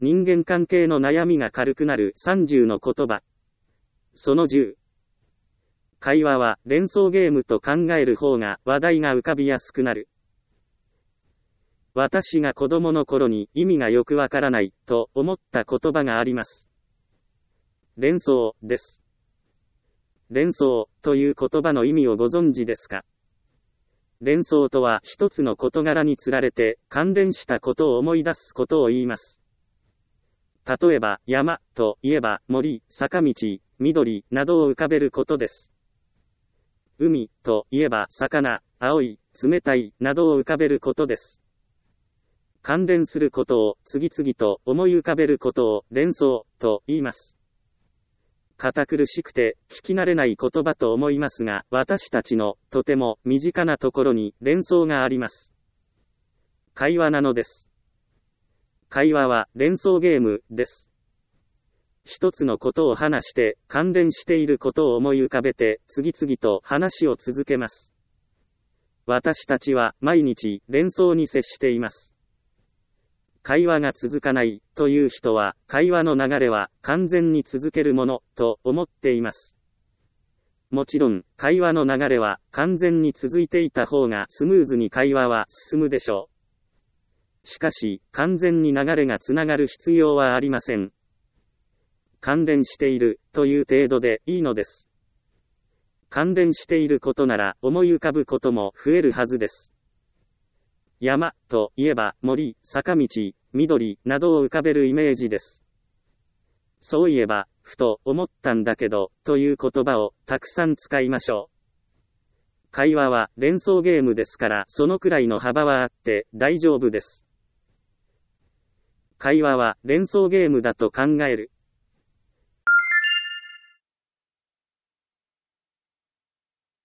人間関係の悩みが軽くなる30の言葉。その10。会話は連想ゲームと考える方が話題が浮かびやすくなる。私が子供の頃に意味がよくわからないと思った言葉があります。連想です。連想という言葉の意味をご存知ですか？連想とは一つの事柄につられて関連したことを思い出すことを言います。例えば山といえば森、坂道、緑などを浮かべることです。海といえば魚、青い、冷たいなどを浮かべることです。関連することを次々と思い浮かべることを連想と言います。堅苦しくて聞き慣れない言葉と思いますが、私たちのとても身近なところに連想があります。会話なのです。会話は連想ゲームです。一つのことを話して関連していることを思い浮かべて次々と話を続けます。私たちは毎日連想に接しています。会話が続かないという人は会話の流れは完全に続けるものと思っています。もちろん会話の流れは完全に続いていた方がスムーズに会話は進むでしょう。しかし完全に流れがつながる必要はありません。関連しているという程度でいいのです。関連していることなら思い浮かぶことも増えるはずです。山といえば森、坂道、緑などを浮かべるイメージです。そういえば、ふと思ったんだけど、という言葉をたくさん使いましょう。会話は連想ゲームですからそのくらいの幅はあって大丈夫です。会話は連想ゲームだと考える。